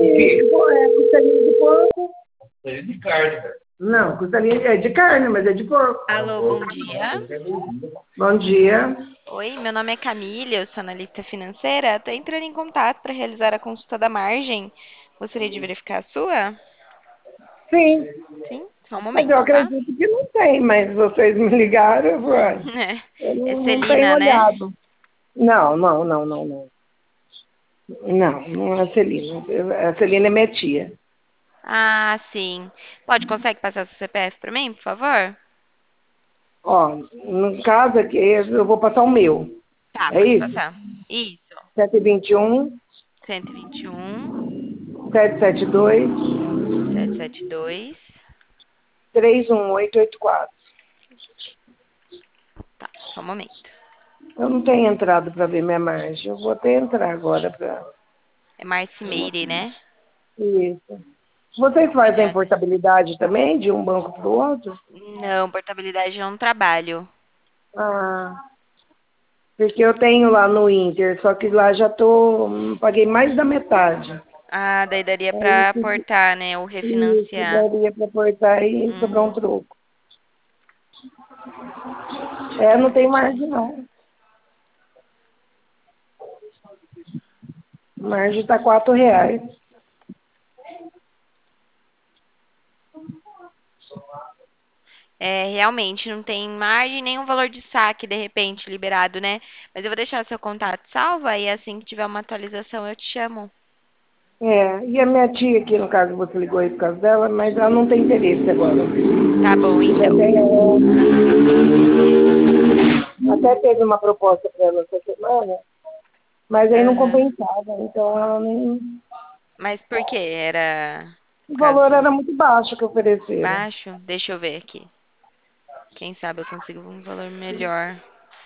Costelinha de porco. É de carne, cara. Não, costelinha é de carne, mas é de porco. Alô, bom dia. Bom dia. Oi, meu nome é Camila, eu sou analista financeira. Estou entrando em contato para realizar a consulta da margem. Gostaria de verificar a sua? Sim, Sim, só um mas eu momento, tá? acredito que não tem, mas vocês me ligaram, eu É não tenho Celina, né? olhado. Não, não, não, não, não. Não, não é a Celina. A Celina é minha tia. Ah, sim. Consegue passar seu CPF para mim, por favor? Ó, no caso aqui, eu vou passar o meu. Tá, É pode isso? passar. Isso. 721 121 772 772. 31884. Tá, só um momento. Eu não tenho entrado para ver minha margem. Eu vou até entrar agora para. É Marcimeire, né? Isso. Vocês fazem Obrigada. portabilidade também de um banco para o outro? Não, portabilidade eu não trabalho. Ah, porque eu tenho lá no Inter, só que lá já paguei mais da metade. Ah, daí daria Aí pra aportar, né? Ou isso, refinanciar. daria para aportar e sobrar um Uhum. troco. Só É, um não tem minutinho. margem não. Margem está R$ 4. É, realmente não tem margem nem um valor de saque de repente liberado, né? Mas eu vou deixar seu contato salvo e assim que tiver uma atualização eu te chamo. É, e a minha tia aqui, no caso, você ligou aí por causa dela, mas ela não tem interesse agora. Tá bom, Já então. tem, até teve uma proposta para ela essa semana, mas aí não Aham. compensava, então ela nem. Mas por quê? Era O por valor causa era muito baixo que ofereceram. baixo? Deixa eu ver aqui. Quem sabe eu consigo um valor melhor.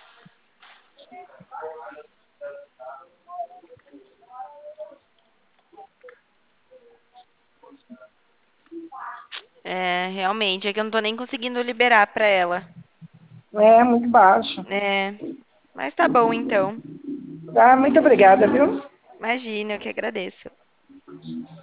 É, realmente, é que eu não tô nem conseguindo liberar pra ela. É, muito baixo. É, mas tá bom então. Tá, muito obrigada, viu? Imagina, eu que agradeço.